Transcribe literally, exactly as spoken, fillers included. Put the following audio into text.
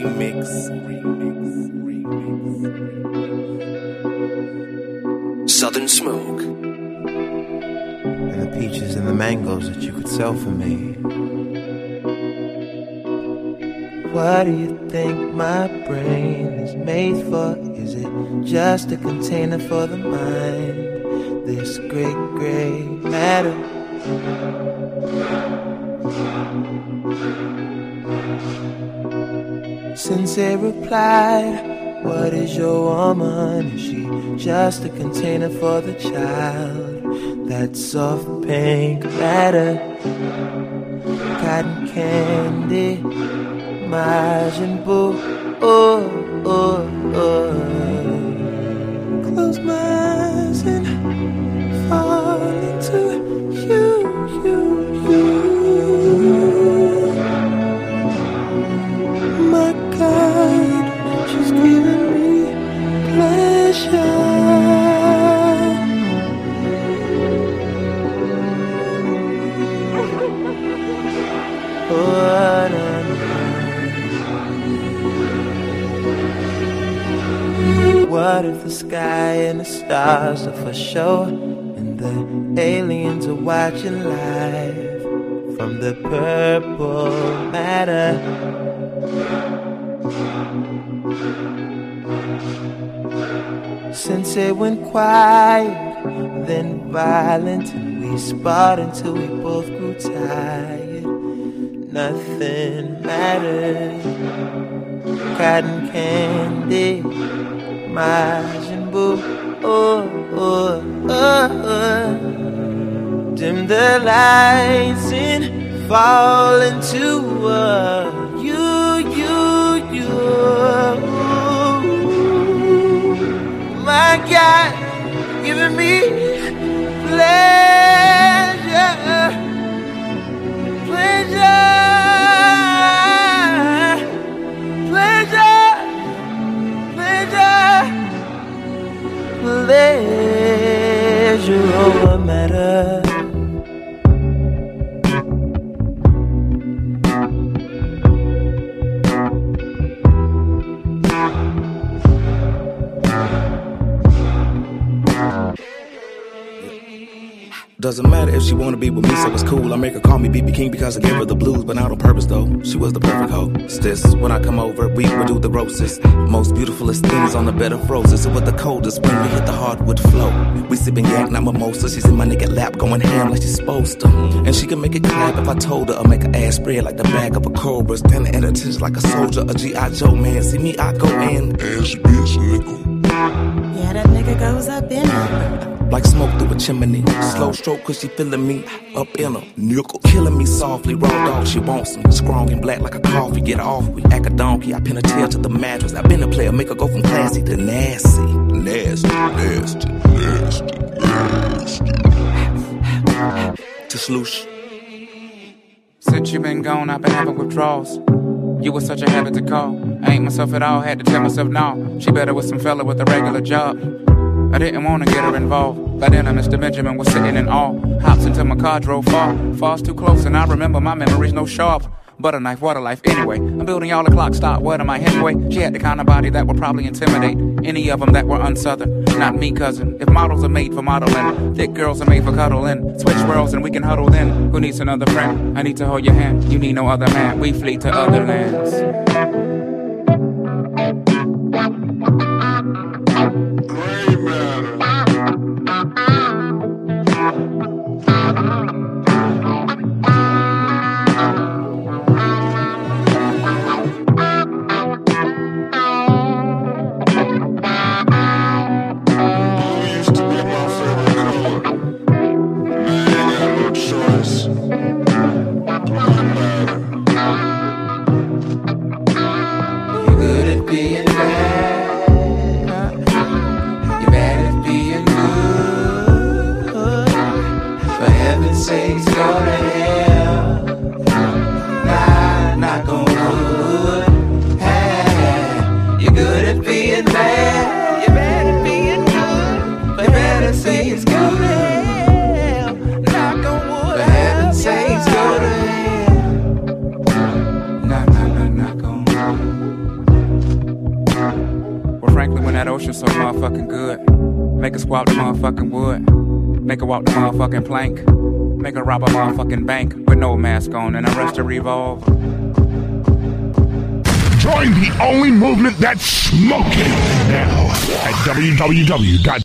Remix. Southern Smoke. And the peaches and the mangoes that you could sell for me. What do you think my brain is made for? Is it just a container for the mind? This great gray matter. Sensei replied, what is your woman? Is she just a container for the child? That soft pink matter, cotton candy, Majin Buu, oh, oh, oh. Close my eyes and fall into you, you, you. My God, she's giving me pleasure. What a What if the sky and the stars are for show, and the aliens are watching live from the purple matter? Sensei went quiet, then violent, and we sparred until we both grew tired. Nothing mattered. Cotton candy, Majin Buu, oh, oh, oh, oh. Dim the lights and fall into uh, you, you, you. My God, giving me pleasure, pleasure, pleasure, pleasure, pleasure over matter. Doesn't matter if she wanna be with me, so it's cool. I make her call me B B King because I gave her the blues, but not on purpose though. She was the perfect hostess. When I come over, we would do the grossest, most beautifulest things on the bed of roses. It was the coldest when we hit the hardwood flow. We sipping yak, not mimosa. She's in my naked lap, going ham like she's supposed to. And she can make it clap if I told her. I'll make her ass spread like the back of a cobra, standing at attention like a soldier, a G I Joe man. See me, I go in. Ass bitch, nigga. Yeah, that nigga goes up in her. Like smoke through a chimney. Slow stroke cause she feeling me up in her nickel. Killing me softly, raw dog, she wants me. Strong and black like a coffee, get off. We act a donkey, I pin a tail to the mattress. I been a player, make her go from classy to nasty. Nasty, nasty, nasty, nasty. To sloosh. Since you been gone, I've been having withdrawals. You was such a habit to call. I ain't myself at all, had to tell myself no. She better with some fella with a regular job. I didn't want to get her involved. By then, Mister Benjamin was sitting in awe. Hops into my car, drove far. Falls too close, and I remember my memories no sharp. Butter knife, water life, anyway. I'm building y'all a clock stop. What am I, Hemingway? She had the kind of body that would probably intimidate any of them that were unsouthern. Not me, cousin. If models are made for modeling, thick girls are made for cuddling. Switch worlds and we can huddle then. Who needs another friend? I need to hold your hand. You need no other man. We flee to other lands. Knock, knock, knock, knock on. that ocean so motherfucking good. Make her squat the motherfucking wood. Make her walk the motherfucking plank. Make her rob a motherfucking bank with no mask on and arrest a revolver. Join the only movement that's smoking now at w w w dot